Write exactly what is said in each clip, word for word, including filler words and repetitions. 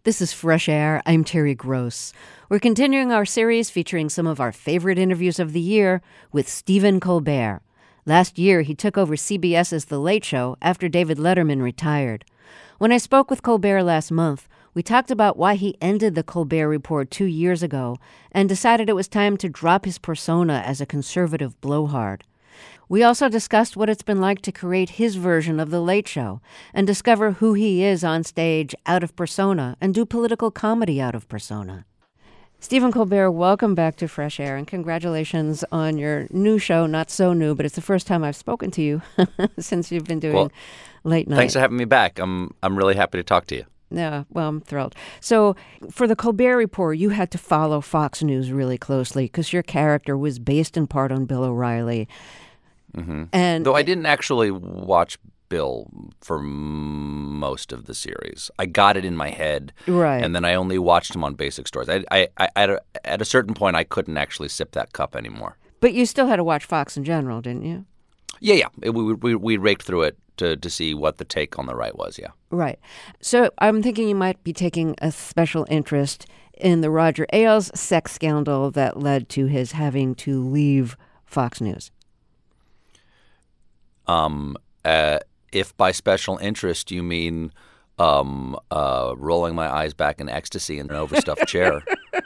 This is Fresh Air. I'm Terry Gross. We're continuing our series featuring some of our favorite interviews of the year with Stephen Colbert. Last year, he took over CBS's The Late Show after David Letterman retired. When I spoke with Colbert last month, we talked about why he ended the Colbert Report two years ago and decided it was time to drop his persona as a conservative blowhard. We also discussed what it's been like to create his version of The Late Show and discover who he is on stage out of persona and do political comedy out of persona. Stephen Colbert, welcome back to Fresh Air, and congratulations on your new show. Not so new, but it's the first time I've spoken to you since you've been doing well, late night. Thanks for having me back. I'm I'm really happy to talk to you. Yeah, well, I'm thrilled. So for the Colbert Report, you had to follow Fox News really closely because your character was based in part on Bill O'Reilly. Mm-hmm. And though I didn't actually watch Bill for m- most of the series. I got it in my head, right, and then I only watched him on Basic Stories. I, I, I at, a, at a certain point, I couldn't actually sip that cup anymore. But you still had to watch Fox in general, didn't you? Yeah, yeah. It, we, we we raked through it to to see what the take on the right was. Yeah. Right. So I'm thinking you might be taking a special interest in the Roger Ailes sex scandal that led to his having to leave Fox News. Um. Uh, if by special interest you mean um, uh, rolling my eyes back in ecstasy in an overstuffed chair,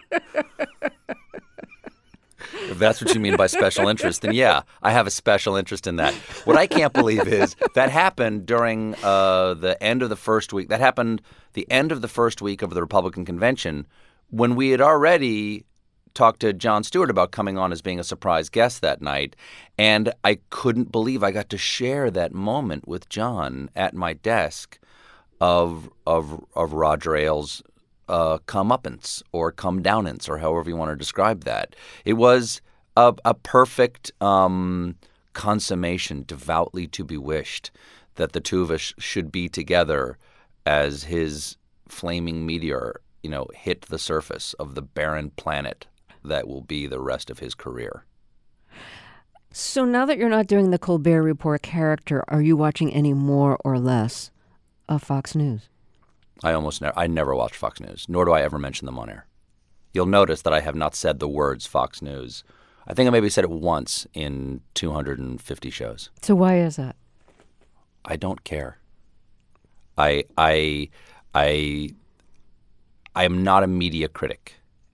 if that's what you mean by special interest, then yeah, I have a special interest in that. What I can't believe is that happened during uh, the end of the first week. That happened the end of the first week of the Republican convention when we had already talked to Jon Stewart about coming on as being a surprise guest that night, and I couldn't believe I got to share that moment with Jon at my desk of of of Roger Ailes' uh, comeuppance or come downance or however you want to describe that. It was a, a perfect um, consummation, devoutly to be wished, that the two of us should be together as his flaming meteor, you know, hit the surface of the barren planet that will be the rest of his career. So now that you're not doing the Colbert Report character, are you watching any more or less of Fox News? I almost never, I never watch Fox News, nor do I ever mention them on air. You'll notice that I have not said the words Fox News. I think I maybe said it once in two hundred fifty shows. So why is that? I don't care. I I I I am not a media critic.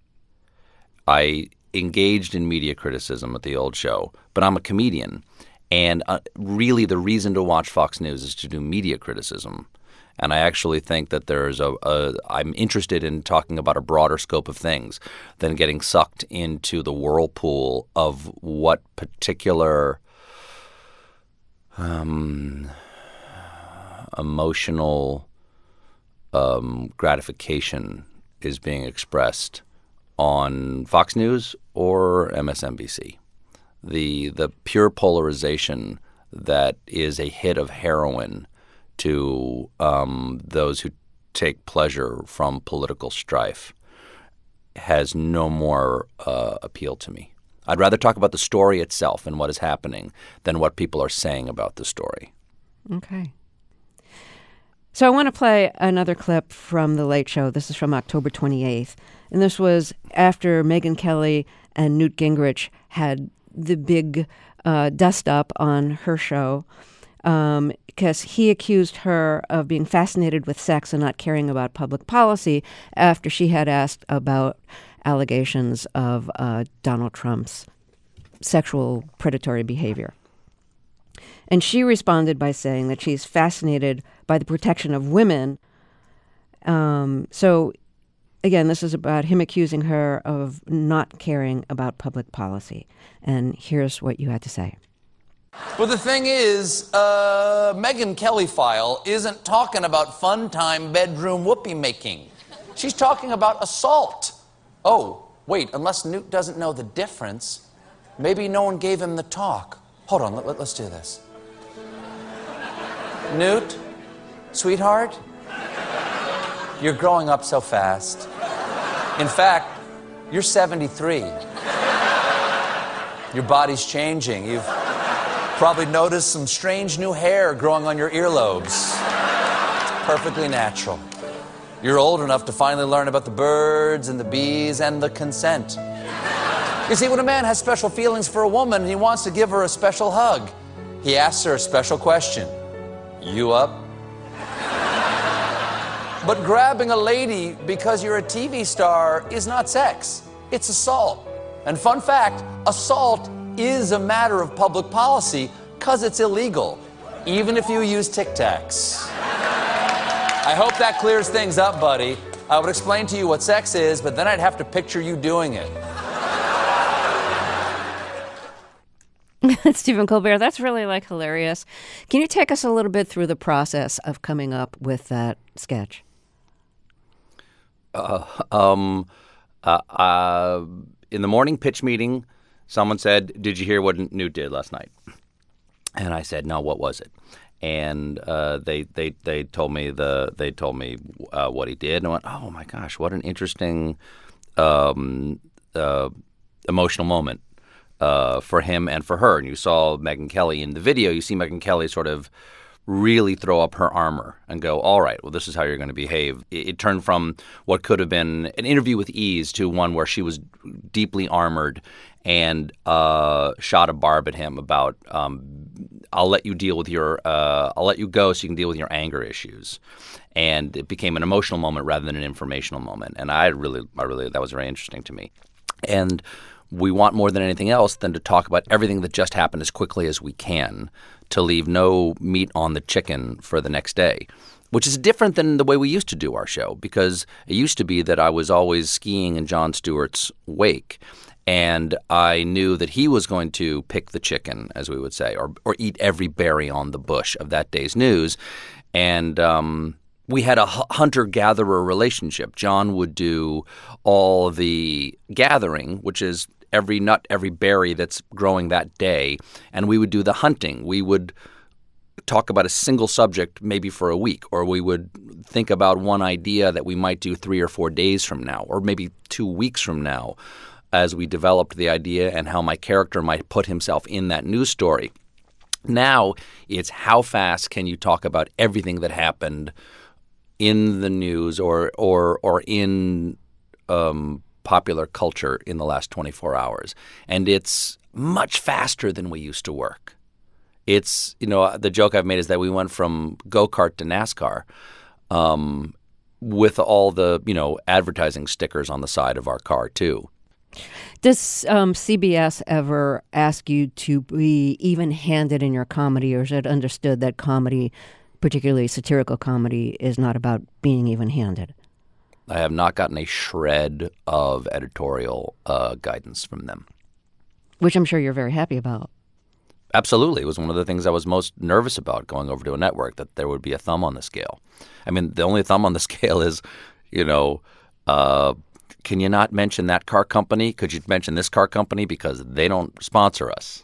I engaged in media criticism at the old show, but I'm a comedian. And uh, really the reason to watch Fox News is to do media criticism. And I actually think that there's a, a – I'm interested in talking about a broader scope of things than getting sucked into the whirlpool of what particular um, emotional um, gratification is being expressed on Fox News or M S N B C. The the pure polarization that is a hit of heroin to um, those who take pleasure from political strife has no more uh, appeal to me. I'd rather talk about the story itself and what is happening than what people are saying about the story. Okay. So I want to play another clip from The Late Show. This is from October twenty-eighth. And this was after Megyn Kelly and Newt Gingrich had the big uh, dust-up on her show um, because he accused her of being fascinated with sex and not caring about public policy after she had asked about allegations of uh, Donald Trump's sexual predatory behavior. And she responded by saying that she's fascinated by the protection of women. Um, so, again, this is about him accusing her of not caring about public policy. And here's what you had to say. Well, the thing is, uh, Megyn Kelly file isn't talking about fun time bedroom whoopee making. She's talking about assault. Oh, wait, unless Newt doesn't know the difference, maybe no one gave him the talk. Hold on, let, let, let's do this. Newt, sweetheart, you're growing up so fast. In fact, you're seventy-three. Your body's changing. You've probably noticed some strange new hair growing on your earlobes. It's perfectly natural. You're old enough to finally learn about the birds and the bees and the consent. You see, when a man has special feelings for a woman and he wants to give her a special hug, he asks her a special question. You up? But grabbing a lady because you're a T V star is not sex. It's assault. And fun fact, assault is a matter of public policy because it's illegal, even if you use Tic Tacs. I hope that clears things up, buddy. I would explain to you what sex is, but then I'd have to picture you doing it. Stephen Colbert, that's really like hilarious. Can you take us a little bit through the process of coming up with that sketch? Uh, um, uh, uh, in the morning pitch meeting, someone said, "Did you hear what Newt did last night?" And I said, "No, what was it?" And uh, they they they told me the they told me uh, what he did, and I went, "Oh my gosh, what an interesting um, uh, emotional moment uh, for him and for her." And you saw Megyn Kelly in the video. You see Megyn Kelly sort of really throw up her armor and go, "All right, well, this is how you're going to behave." It, it turned from what could have been an interview with ease to one where she was deeply armored and uh, shot a barb at him about, um, "I'll let you deal with your, uh, I'll let you go so you can deal with your anger issues." And it became an emotional moment rather than an informational moment. And I really, I really, that was very interesting to me. And we want more than anything else than to talk about everything that just happened as quickly as we can, to leave no meat on the chicken for the next day, which is different than the way we used to do our show, because it used to be that I was always skiing in Jon Stewart's wake, and I knew that he was going to pick the chicken, as we would say, or or eat every berry on the bush of that day's news. And um, we had a hunter-gatherer relationship. Jon would do all the gathering, which is every nut, every berry that's growing that day, and we would do the hunting. We would talk about a single subject maybe for a week, or we would think about one idea that we might do three or four days from now, or maybe two weeks from now, as we developed the idea and how my character might put himself in that news story. Now it's how fast can you talk about everything that happened in the news or or or in um, popular culture in the last twenty-four hours. And it's much faster than we used to work. It's, you know, the joke I've made is that we went from go-kart to NASCAR um, with all the, you know, advertising stickers on the side of our car, too. Does um, C B S ever ask you to be even-handed in your comedy, or is it understood that comedy, particularly satirical comedy, is not about being even-handed? I have not gotten a shred of editorial uh, guidance from them. Which I'm sure you're very happy about. Absolutely. It was one of the things I was most nervous about going over to a network, that there would be a thumb on the scale. I mean, the only thumb on the scale is, you know, uh, can you not mention that car company? Could you mention this car company? Because they don't sponsor us.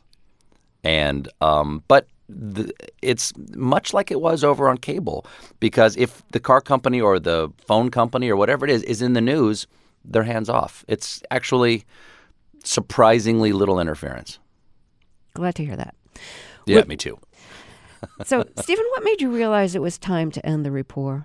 And um, but the, it's much like it was over on cable, because if the car company or the phone company or whatever it is is in the news, they're hands off. It's actually surprisingly little interference. Glad to hear that. Yeah, what, me too. So, Stephen, what made you realize it was time to end the rapport?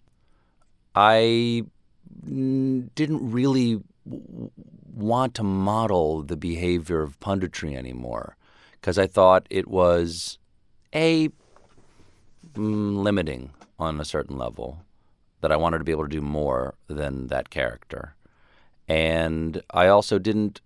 I mm, didn't really w- want to model the behavior of punditry anymore, because I thought it was, A, mm, limiting on a certain level, that I wanted to be able to do more than that character. And I also didn't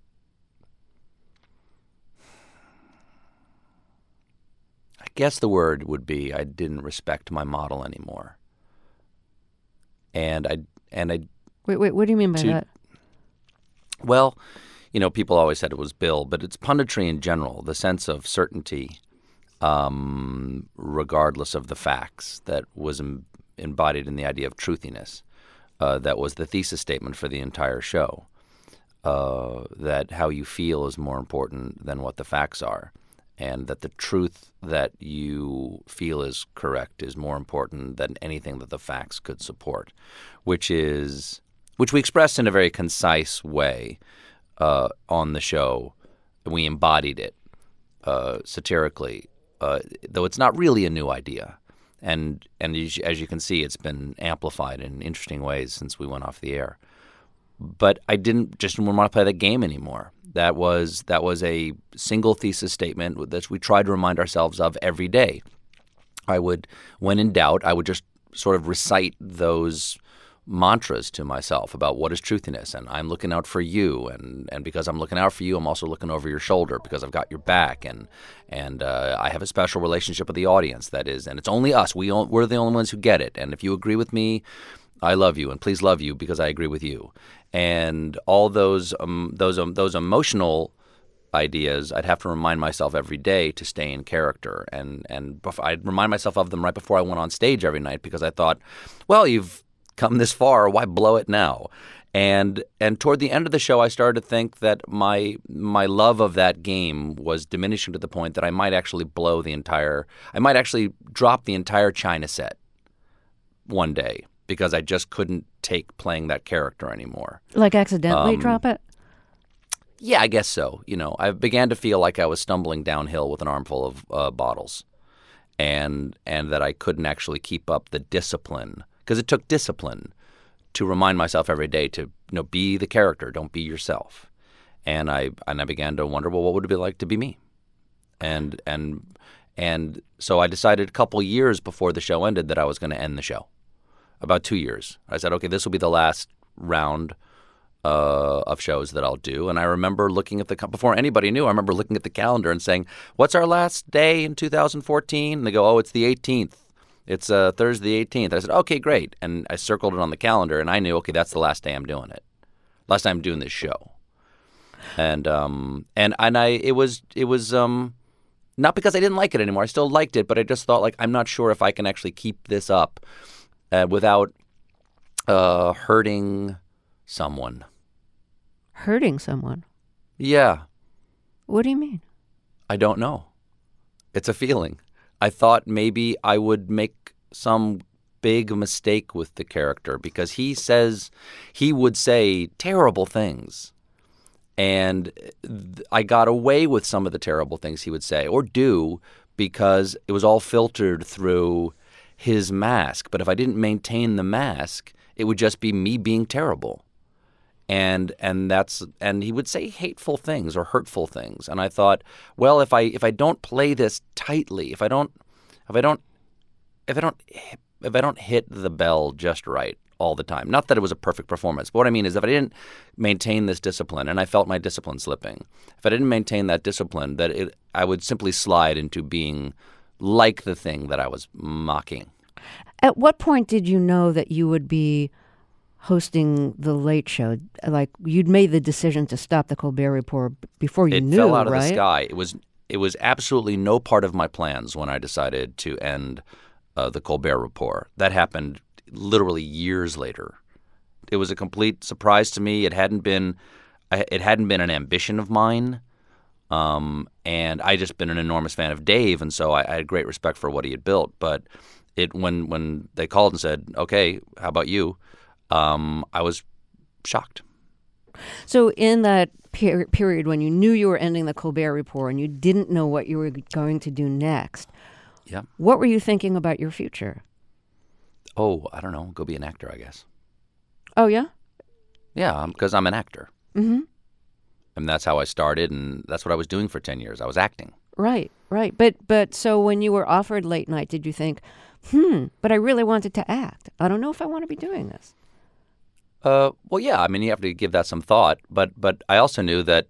I guess the word would be I didn't respect my model anymore. And I and I Wait, wait, what do you mean by to, that? Well, you know, people always said it was Bill, but it's punditry in general, the sense of certainty, um, regardless of the facts, that was em- embodied in the idea of truthiness. Uh, that was the thesis statement for the entire show, uh, that how you feel is more important than what the facts are, and that the truth that you feel is correct is more important than anything that the facts could support, which is which we expressed in a very concise way uh, on the show. We embodied it uh, satirically, uh, though it's not really a new idea. and and as you- as you can see, it's been amplified in interesting ways since we went off the air. But I didn't just want to play that game anymore. That was that was a single thesis statement that we tried to remind ourselves of every day. I would, when in doubt, I would just sort of recite those mantras to myself about what is truthiness, and I'm looking out for you, and, and because I'm looking out for you, I'm also looking over your shoulder because I've got your back, and and uh, I have a special relationship with the audience. That is, and it's only us. We on- we're the only ones who get it. And if you agree with me, I love you, and please love you because I agree with you. And all those um, those um, those emotional ideas, I'd have to remind myself every day to stay in character, and and bef- I'd remind myself of them right before I went on stage every night because I thought, well, you've come this far, why blow it now? And and toward the end of the show, I started to think that my my love of that game was diminishing to the point that I might actually blow the entire, I might actually drop the entire China set one day because I just couldn't take playing that character anymore. Like accidentally Um, drop it? Yeah, I guess so. You know, I began to feel like I was stumbling downhill with an armful of uh, bottles, and and that I couldn't actually keep up the discipline, because it took discipline to remind myself every day to, you know, be the character, don't be yourself. And I and I began to wonder, well, what would it be like to be me? And and and so I decided a couple years before the show ended that I was going to end the show. About two years, I said, okay, this will be the last round Uh, of shows that I'll do. And I remember looking at the, before anybody knew, I remember looking at the calendar and saying, what's our last day in two thousand fourteen? And they go, oh, it's the eighteenth. It's uh, Thursday the eighteenth. I said, okay, great. And I circled it on the calendar, and I knew, okay, that's the last day I'm doing it. Last time I'm doing this show. And um and and I it was it was um not because I didn't like it anymore. I still liked it, but I just thought, like, I'm not sure if I can actually keep this up uh, without uh, hurting someone. Hurting someone? Yeah. What do you mean? I don't know. It's a feeling. I thought maybe I would make some big mistake with the character because he says, he would say terrible things. And th- I got away with some of the terrible things he would say or do because it was all filtered through his mask. But if I didn't maintain the mask, it would just be me being terrible. And and that's and he would say hateful things or hurtful things, and I thought, well, if I if I don't play this tightly, if I don't if I don't if I don't if I don't hit the bell just right all the time, not that it was a perfect performance, but what I mean is if I didn't maintain this discipline, and I felt my discipline slipping, if I didn't maintain that discipline, that it I would simply slide into being like the thing that I was mocking. At what point did you know that you would be hosting the Late Show? Like, you'd made the decision to stop the Colbert Report before you it knew, fell out of right? the sky. It was it was absolutely no part of my plans when I decided to end uh, the Colbert Report. That happened literally years later. It was a complete surprise to me. It hadn't been I- it hadn't been an ambition of mine, um, and I just been an enormous fan of Dave, and so I, I had great respect for what he had built. But it when when they called and said, "Okay, how about you?" Um, I was shocked. So in that per- period when you knew you were ending the Colbert Report and you didn't know what you were going to do next, Yeah. what were you thinking about your future? Oh, I don't know. Go be an actor, I guess. Oh, yeah? Yeah, because I'm an actor. Mm-hmm. And that's how I started, and that's what I was doing for ten years. I was acting. Right, right. But but so when you were offered late night, did you think, hmm, but I really wanted to act. I don't know if I want to be doing this. Uh, well, yeah. I mean, you have to give that some thought. But but I also knew that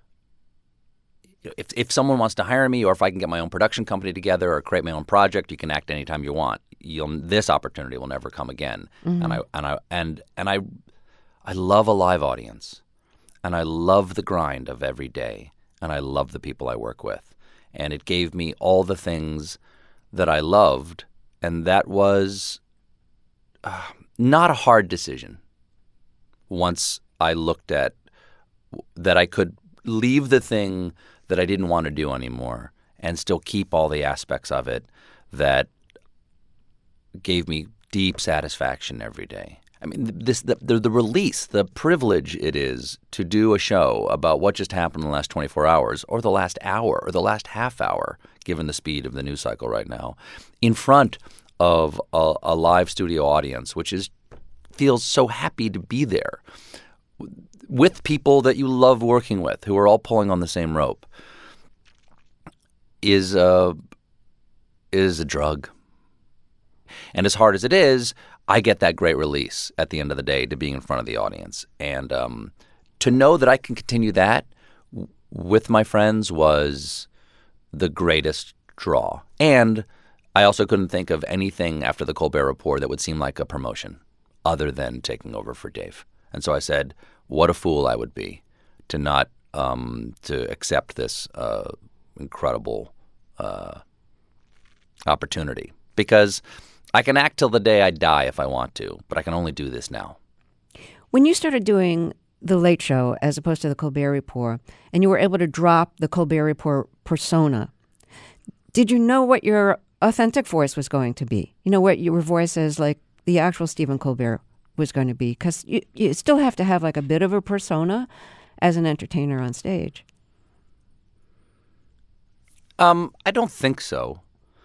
if if someone wants to hire me, or if I can get my own production company together, or create my own project, you can act anytime you want. You'll this opportunity will never come again. Mm-hmm. And I and I and and I I love a live audience, and I love the grind of every day, and I love the people I work with, and it gave me all the things that I loved, and that was uh, not a hard decision. Once I looked at that I could leave the thing that I didn't want to do anymore and still keep all the aspects of it that gave me deep satisfaction every day. I mean, this the, the, the release, the privilege it is to do a show about what just happened in the last twenty-four hours or the last hour or the last half hour, given the speed of the news cycle right now, in front of a, a live studio audience, which is feels so happy to be there with people that you love working with, who are all pulling on the same rope, is a, is a drug. And as hard as it is, I get that great release at the end of the day to being in front of the audience. And um, to know that I can continue that w- with my friends was the greatest draw. And I also couldn't think of anything after the Colbert Report that would seem like a promotion other than taking over for Dave. And so I said, what a fool I would be to not um, to accept this uh, incredible uh, opportunity. Because I can act till the day I die if I want to, but I can only do this now. When you started doing The Late Show as opposed to the Colbert Report, and you were able to drop the Colbert Report persona, did you know what your authentic voice was going to be? You know, what your voice as like the actual Stephen Colbert was going to be? Because you, you still have to have like a bit of a persona as an entertainer on stage. Um, I don't think so.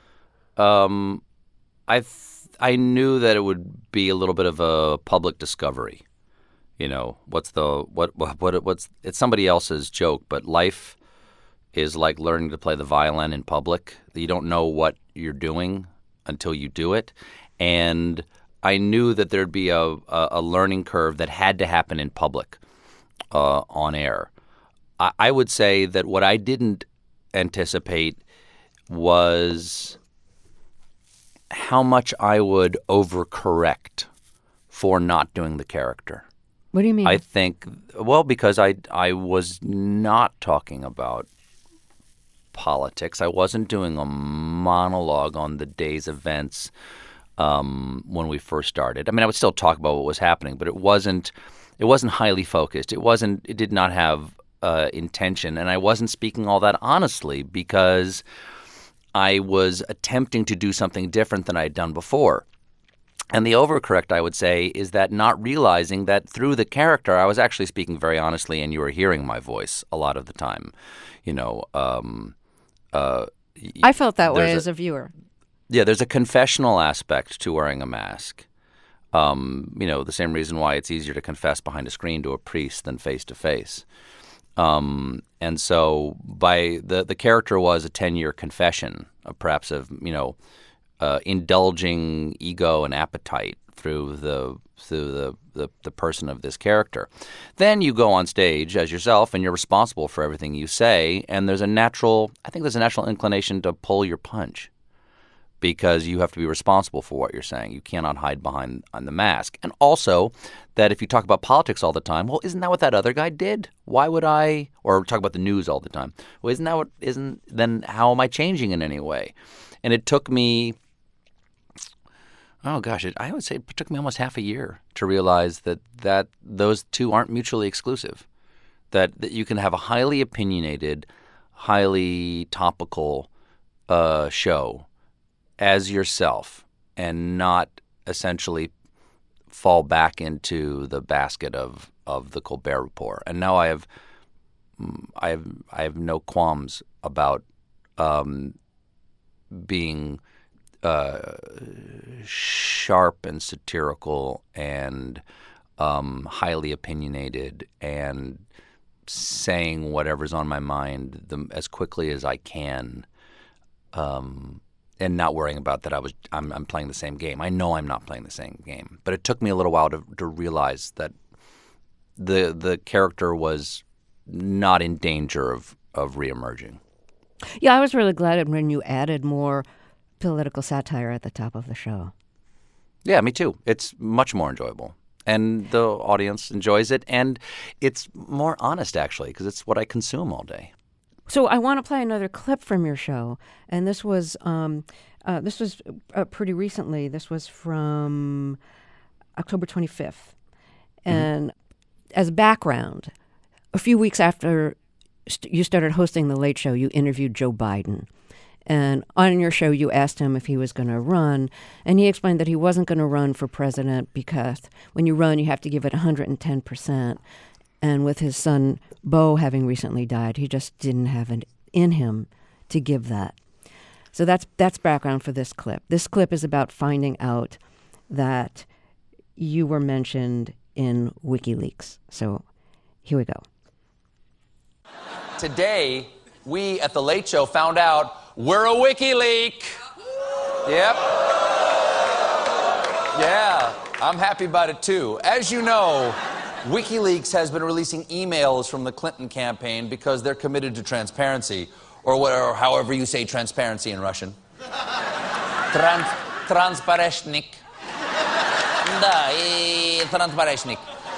Um, I th- I knew that it would be a little bit of a public discovery. You know, what's the what what, what what's it's somebody else's joke, but life is like learning to play the violin in public. You don't know what you're doing until you do it. And I knew that there'd be a, a, a learning curve that had to happen in public, uh, on air. I, I would say that what I didn't anticipate was how much I would overcorrect for not doing the character. What do you mean? I think, well, because I, I was not talking about politics. I wasn't doing a monologue on the day's events um, when we first started. I mean, I would still talk about what was happening, but it wasn't it wasn't highly focused. It wasn't. It did not have uh, intention, and I wasn't speaking all that honestly because I was attempting to do something different than I had done before. And the overcorrect, I would say, is that not realizing that through the character, I was actually speaking very honestly, and you were hearing my voice a lot of the time. You know, um, uh, I felt that way a, as a viewer. Yeah, there's a confessional aspect to wearing a mask. Um, you know, the same reason why it's easier to confess behind a screen to a priest than face to face. Um, and so, by the the character was a ten-year confession, of perhaps of you know. Uh, indulging ego and appetite through the through the, the, the person of this character. Then you go on stage as yourself and you're responsible for everything you say, and there's a natural, I think there's a natural inclination to pull your punch because you have to be responsible for what you're saying. You cannot hide behind on the mask. And also that if you talk about politics all the time, well, isn't that what that other guy did? Why would I, or talk about the news all the time, well, isn't that what, isn't, then how am I changing in any way? And it took me Oh gosh, it, I would say it took me almost half a year to realize that, that those two aren't mutually exclusive. That that you can have a highly opinionated, highly topical uh, show as yourself and not essentially fall back into the basket of, of the Colbert Report. And now I have I have I have no qualms about um, being Uh, sharp and satirical and um, highly opinionated and saying whatever's on my mind the, as quickly as I can, um, and not worrying about that I was I'm, I'm playing the same game. I know I'm not playing the same game, but it took me a little while to, to realize that the the character was not in danger of of reemerging. Yeah, I was really glad when you added more political satire at the top of the show. Yeah, me too. It's much more enjoyable. And the audience enjoys it. And it's more honest, actually, because it's what I consume all day. So I want to play another clip from your show. And this was um, uh, this was uh, pretty recently. This was from October twenty-fifth. And mm-hmm. as background, a few weeks after st- you started hosting The Late Show, you interviewed Joe Biden. And on your show, you asked him if he was going to run, and he explained that he wasn't going to run for president because when you run, you have to give it one hundred ten percent. And with his son, Beau, having recently died, he just didn't have it in him to give that. So that's that's background for this clip. This clip is about finding out that you were mentioned in WikiLeaks. So here we go. Today, we at The Late Show found out we're a WikiLeak. Yep. Yeah, I'm happy about it too. As you know, WikiLeaks has been releasing emails from the Clinton campaign because they're committed to transparency, or, whatever, or however you say transparency in Russian. Trans transpareshnik. Да, и transpareshnik.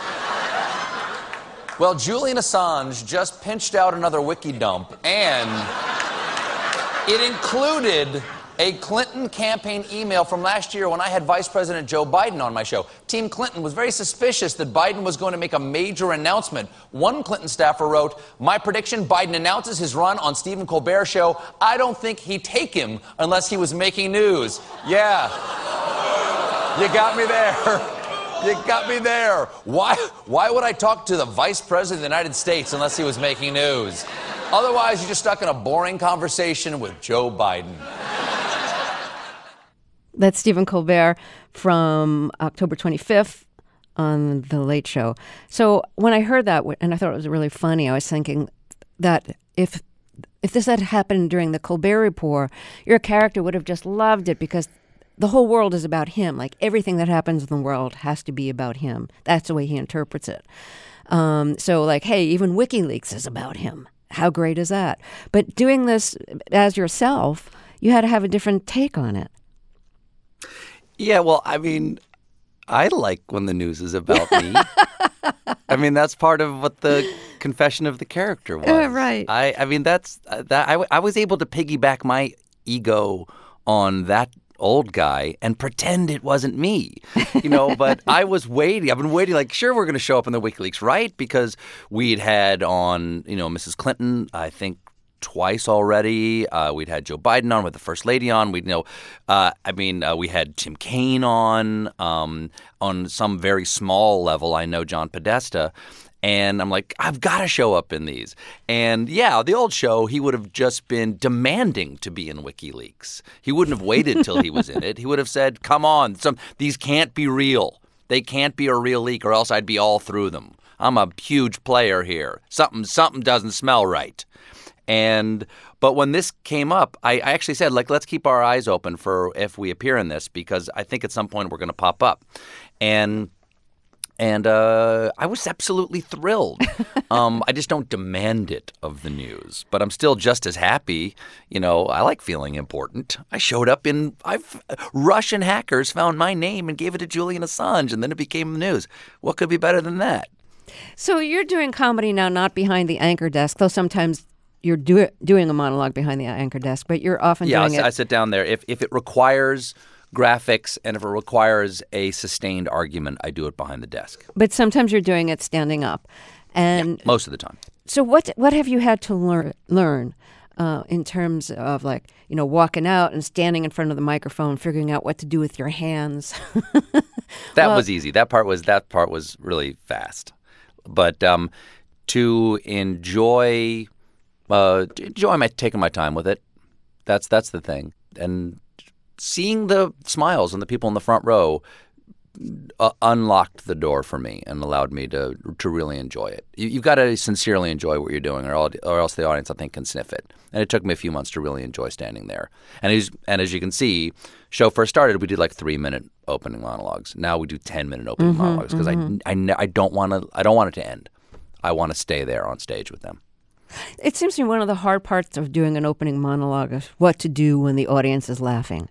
Well, Julian Assange just pinched out another wiki dump, and it included a Clinton campaign email from last year when I had Vice President Joe Biden on my show. Team Clinton was very suspicious that Biden was going to make a major announcement. One Clinton staffer wrote, "My prediction, Biden announces his run on Stephen Colbert's show. I don't think he'd take him unless he was making news." Yeah. You got me there. You got me there. Why, why would I talk to the Vice President of the United States unless he was making news? Otherwise, you're just stuck in a boring conversation with Joe Biden. That's Stephen Colbert from October twenty-fifth on The Late Show. So when I heard that, and I thought it was really funny, I was thinking that if if this had happened during the Colbert Report, your character would have just loved it because the whole world is about him. Like, everything that happens in the world has to be about him. That's the way he interprets it. Um, so, like, hey, even WikiLeaks is about him. How great is that? But doing this as yourself, you had to have a different take on it. Yeah, well, I mean, I like when the news is about me. I mean, that's part of what the confession of the character was. Uh, right. I, I mean, that's uh, that. I, I was able to piggyback my ego on that old guy and pretend it wasn't me, you know, but I was waiting. I've been waiting, like, sure, we're going to show up in the WikiLeaks, right? Because we'd had on, you know, Missus Clinton, I think, twice already. Uh, we'd had Joe Biden on with the First Lady on. We'd, you know, uh, I mean, uh, we had Tim Kaine on. Um, on some very small level, I know John Podesta. And I'm like, I've got to show up in these. And yeah, the old show, he would have just been demanding to be in WikiLeaks. He wouldn't have waited till he was in it. He would have said, come on, some these can't be real. They can't be a real leak or else I'd be all through them. I'm a huge player here. Something something doesn't smell right. And but when this came up, I, I actually said, like, let's keep our eyes open for if we appear in this, because I think at some point we're going to pop up. And And uh, I was absolutely thrilled. Um, I just don't demand it of the news, but I'm still just as happy. You know, I like feeling important. I showed up in I've, Russian hackers found my name and gave it to Julian Assange, and then it became the news. What could be better than that? So you're doing comedy now, not behind the anchor desk, though sometimes you're do- doing a monologue behind the anchor desk, but you're often yeah, doing I, it. I sit down there. If if it requires graphics and if it requires a sustained argument, I do it behind the desk. But sometimes you're doing it standing up. And yeah, most of the time. So what what have you had to learn learn uh, in terms of, like, you know, walking out and standing in front of the microphone, figuring out what to do with your hands? That well, was easy. That part was that part was really fast. But um, to enjoy uh, enjoy my taking my time with it, that's that's the thing. And seeing the smiles on the people in the front row uh, unlocked the door for me and allowed me to to really enjoy it. You, you've got to sincerely enjoy what you're doing, or, all, or else the audience, I think, can sniff it. And it took me a few months to really enjoy standing there. And as, and as you can see, show first started, we did like three minute opening monologues. Now we do ten minute opening mm-hmm, monologues because mm-hmm. I, I, ne- I don't want to I don't want it to end. I want to stay there on stage with them. It seems to me one of the hard parts of doing an opening monologue is what to do when the audience is laughing.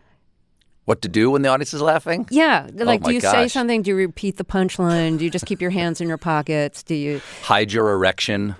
What to do when the audience is laughing? Yeah. Like, oh do you gosh. say something? Do you repeat the punchline? Do you just keep your hands in your pockets? Do you hide your erection?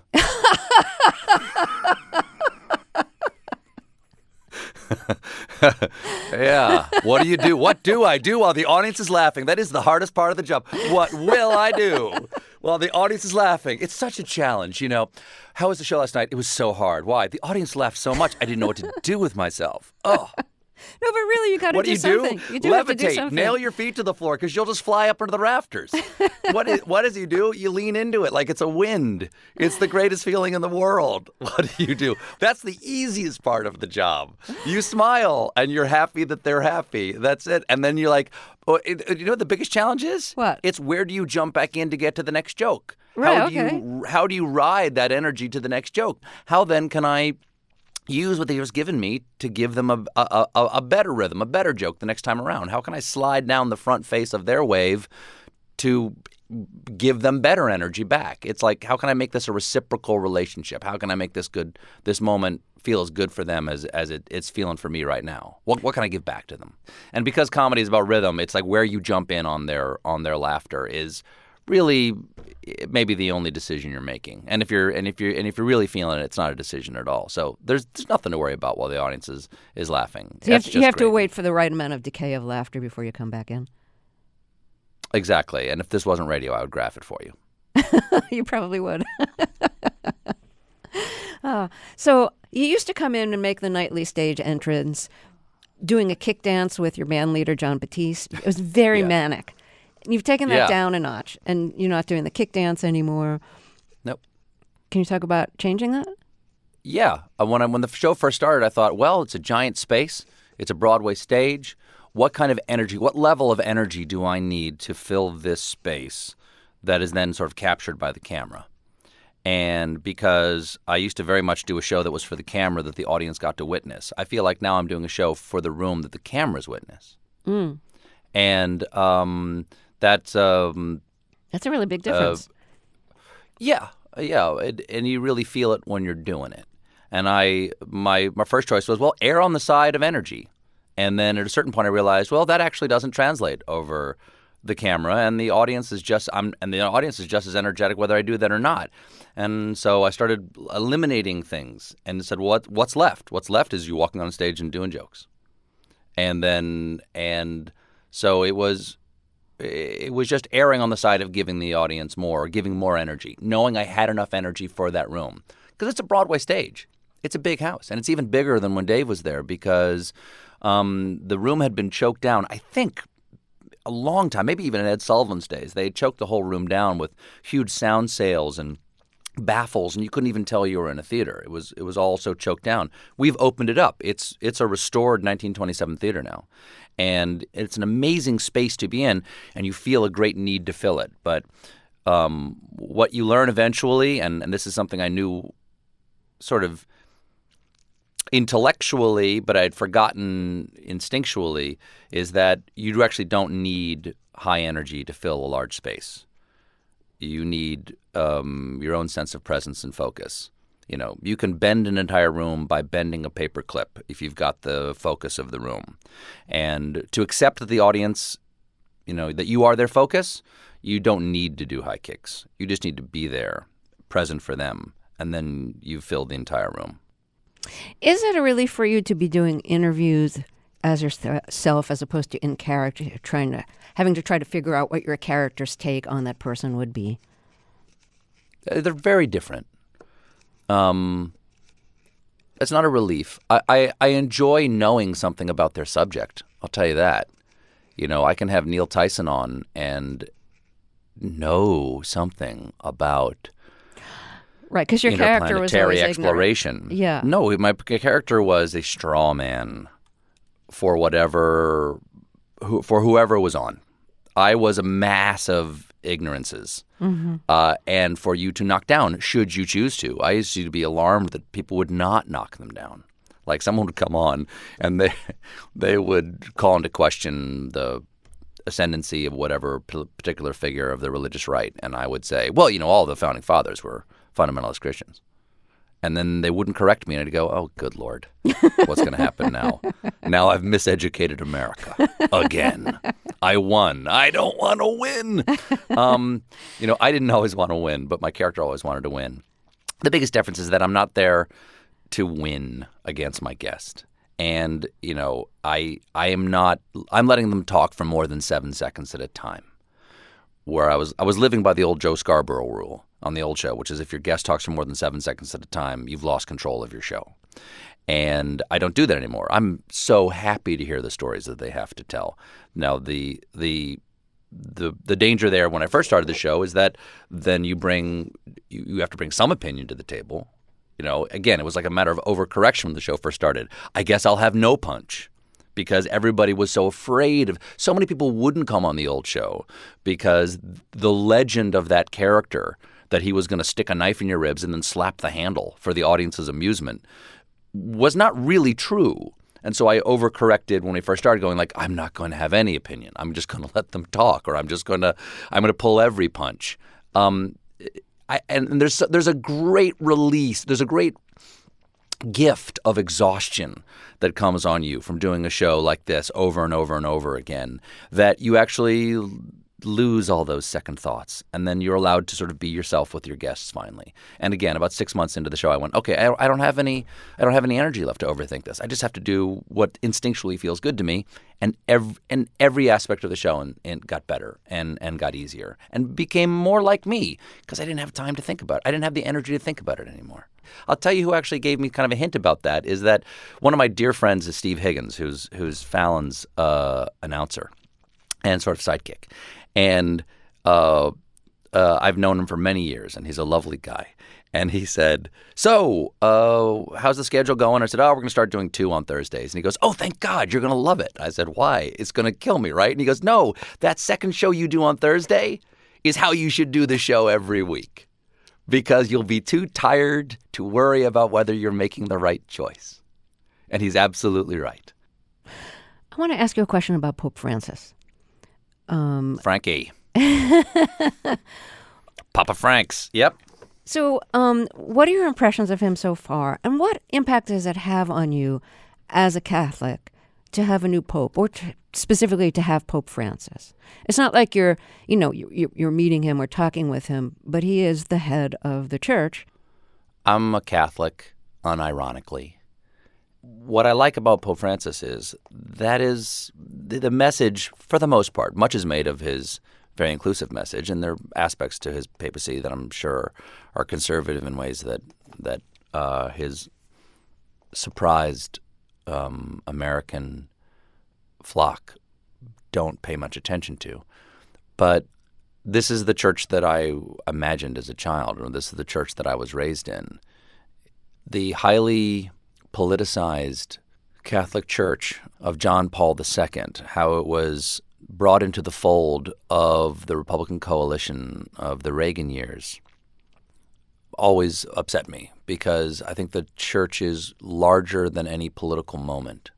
Yeah. What do you do? What do I do while the audience is laughing? That is the hardest part of the job. What will I do while the audience is laughing? It's such a challenge, you know. How was the show last night? It was so hard. Why? The audience laughed so much, I didn't know what to do with myself. Oh. No, but really, you got to What do, do you something. do? You do have to do Levitate. something. Nail your feet to the floor because you'll just fly up into the rafters. what, is, what does you do? You lean into it like it's a wind. It's the greatest feeling in the world. What do you do? That's the easiest part of the job. You smile and you're happy that they're happy. That's it. And then you're like, oh, it, you know what the biggest challenge is? What? It's where do you jump back in to get to the next joke? Right, how do okay. you how do you ride that energy to the next joke? How then can I use what they've just given me to give them a, a, a, a better rhythm, a better joke the next time around? How can I slide down the front face of their wave to give them better energy back? It's like, how can I make this a reciprocal relationship? How can I make this good, this moment feel as good for them as, as it, it's feeling for me right now? What, what can I give back to them? And because comedy is about rhythm, it's like where you jump in on their on their laughter is really maybe the only decision you're making. And if you're and if you're and if you're really feeling it, it's not a decision at all. So there's there's nothing to worry about while the audience is, is laughing. So you have, That's you have just to great. wait for the right amount of decay of laughter before you come back in. Exactly. And if this wasn't radio, I would graph it for you. You probably would. uh, so you used to come in and make the nightly stage entrance doing a kick dance with your band leader, John Batiste. It was very Yeah. manic. You've taken that Yeah. down a notch, and you're not doing the kick dance anymore. Nope. Can you talk about changing that? Yeah. Uh, When I, when the show first started, I thought, well, it's a giant space. It's a Broadway stage. What kind of energy, what level of energy do I need to fill this space that is then sort of captured by the camera? And because I used to very much do a show that was for the camera that the audience got to witness, I feel like now I'm doing a show for the room that the cameras witness. Mm. And um, that's, um, That's a really big difference. yeah, yeah, it, and you really feel it when you're doing it. And I, my, my first choice was, well, err on the side of energy. And then at a certain point, I realized, well, that actually doesn't translate over the camera, and the audience is just, I'm, and the audience is just as energetic whether I do that or not. And so I started eliminating things and said, what, what's left? What's left is you walking on stage and doing jokes. And then, and so it was, it was just erring on the side of giving the audience more, giving more energy, knowing I had enough energy for that room. Because it's a Broadway stage. It's a big house. And it's even bigger than when Dave was there because um, the room had been choked down, I think, a long time, maybe even in Ed Sullivan's days. They had choked the whole room down with huge sound sails and baffles, and you couldn't even tell you were in a theater. It was it was all so choked down. We've opened it up. It's it's a restored nineteen twenty-seven theater now. And it's an amazing space to be in, and you feel a great need to fill it. But um, what you learn eventually, and, and this is something I knew sort of intellectually, but I'd forgotten instinctually, is that you actually don't need high energy to fill a large space. You need um, your own sense of presence and focus. You know, you can bend an entire room by bending a paper clip if you've got the focus of the room. And to accept that the audience, you know, that you are their focus, you don't need to do high kicks. You just need to be there, present for them, and then you fill the entire room. Is it a relief for you to be doing interviews as yourself as opposed to in character, trying to having to try to figure out what your character's take on that person would be? They're very different. Um, it's not a relief. I, I, I enjoy knowing something about their subject. I'll tell you that. You know, I can have Neil Tyson on and know something about Right, because your character was interplanetary always exploration. ignorant. Yeah. No, my character was a straw man for whatever, who, for whoever was on. I was a mass of ignorances, mm-hmm. uh, and for you to knock down, should you choose to. I used to be alarmed that people would not knock them down. Like someone would come on, and they they would call into question the ascendancy of whatever particular figure of the religious right, and I would say, well, you know, all the founding fathers were fundamentalist Christians. And then they wouldn't correct me, and I'd go, oh, good Lord, what's going to happen now? Now I've miseducated America again. I won. I don't want to win. Um, you know, I didn't always want to win, but my character always wanted to win. The biggest difference is that I'm not there to win against my guest. And, you know, I I am not – I'm letting them talk for more than seven seconds at a time. Where I was I was living by the old Joe Scarborough rule on the old show, which is if your guest talks for more than seven seconds at a time, you've lost control of your show. And I don't do that anymore. I'm so happy to hear the stories that they have to tell. Now, the the the the danger there when I first started the show is that then you bring you, you have to bring some opinion to the table. You know, again, it was like a matter of overcorrection when the show first started. I guess I'll have no punch because everybody was so afraid of – so many people wouldn't come on the old show because the legend of that character, that he was going to stick a knife in your ribs and then slap the handle for the audience's amusement, was not really true. And so I overcorrected when we first started, going like, I'm not going to have any opinion. I'm just going to let them talk, or I'm just going to – I'm going to pull every punch. Um I, and there's there's a great release, there's a great gift of exhaustion that comes on you from doing a show like this over and over and over again, that you actually lose all those second thoughts, and then you're allowed to sort of be yourself with your guests finally. And again, about six months into the show, I went, okay, I, I don't have any, I don't have any energy left to overthink this. I just have to do what instinctually feels good to me, and every and every aspect of the show and, and got better and and got easier and became more like me because I didn't have time to think about it. I didn't have the energy to think about it anymore. I'll tell you who actually gave me kind of a hint about that is that one of my dear friends is Steve Higgins, who's who's Fallon's uh, announcer and sort of sidekick. And uh, uh, I've known him for many years, and he's a lovely guy. And he said, so uh, how's the schedule going? I said, oh, we're going to start doing two on Thursdays. And he goes, oh, thank God, you're going to love it. I said, why? It's going to kill me, right? And he goes, no, that second show you do on Thursday is how you should do the show every week, because you'll be too tired to worry about whether you're making the right choice. And he's absolutely right. I want to ask you a question about Pope Francis. Um, Frankie. Papa Franks. Yep. So um, what are your impressions of him so far? And what impact does it have on you as a Catholic to have a new pope, or to, specifically to have Pope Francis? It's not like you're, you know, you're, you're meeting him or talking with him, but he is the head of the church. I'm a Catholic, unironically. What I like about Pope Francis is that is the, the message, for the most part, much is made of his very inclusive message, and there are aspects to his papacy that I'm sure are conservative in ways that that uh, his surprised um, American flock don't pay much attention to. But this is the church that I imagined as a child, or this is the church that I was raised in. The highly politicized Catholic Church of John Paul the Second, how it was brought into the fold of the Republican coalition of the Reagan years, always upset me, because I think the church is larger than any political moment.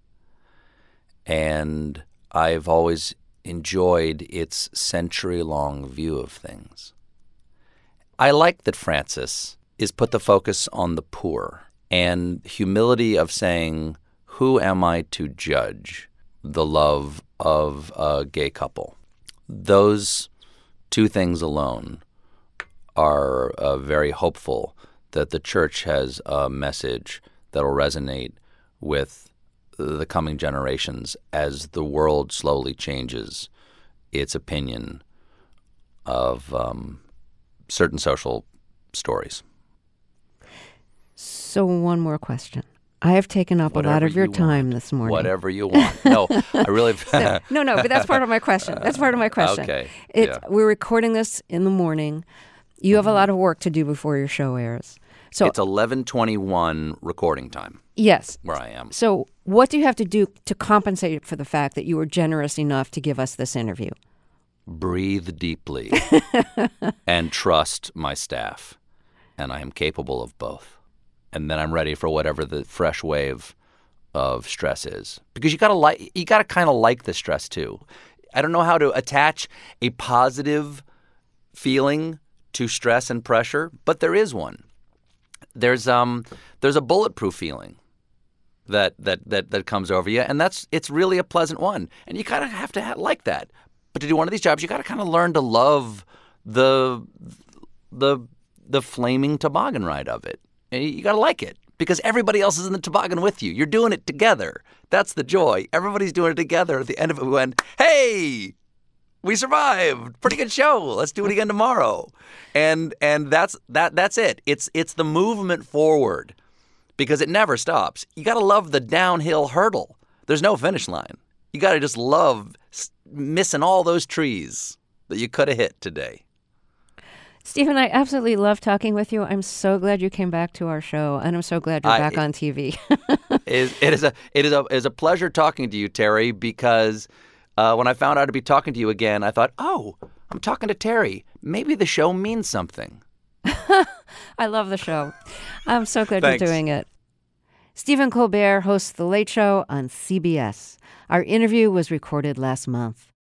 And I've always enjoyed its century-long view of things. I like that Francis is put the focus on the poor and humility of saying, who am I to judge the love of a gay couple? Those two things alone are uh, very hopeful that the church has a message that will resonate with the coming generations as the world slowly changes its opinion of um, certain social stories. So one more question. I have taken up Whatever a lot of your you time want. this morning. Whatever you want. No, I really... So- no, no, but that's part of my question. That's part of my question. Okay, It's, yeah. We're recording this in the morning. You have a lot of work to do before your show airs. So It's eleven twenty-one recording time yes. where I am. So what do you have to do to compensate for the fact that you were generous enough to give us this interview? Breathe deeply and trust my staff. And I am capable of both. And then I'm ready for whatever the fresh wave of stress is. Because you gotta like, you gotta kind of like the stress too. I don't know how to attach a positive feeling to stress and pressure, but there is one. There's um there's a bulletproof feeling that that that that comes over you, and that's it's really a pleasant one. And you kind of have to ha- like that. But to do one of these jobs, you got to kind of learn to love the the the flaming toboggan ride of it. And you got to like it, because everybody else is in the toboggan with you. You're doing it together. That's the joy. Everybody's doing it together. At the end of it, we went, hey, we survived. Pretty good show. Let's do it again tomorrow. And and that's that that's it. It's it's the movement forward, because it never stops. You got to love the downhill hurdle. There's no finish line. You got to just love s- missing all those trees that you could have hit today. Stephen, I absolutely love talking with you. I'm so glad you came back to our show, and I'm so glad you're I- back on T V. it, is, it is a it is a it is a pleasure talking to you, Terry, because uh, when I found out to be talking to you again, I thought, oh, I'm talking to Terry. Maybe the show means something. I love the show. I'm so glad Thanks. you're doing it. Stephen Colbert hosts The Late Show on C B S. Our interview was recorded last month.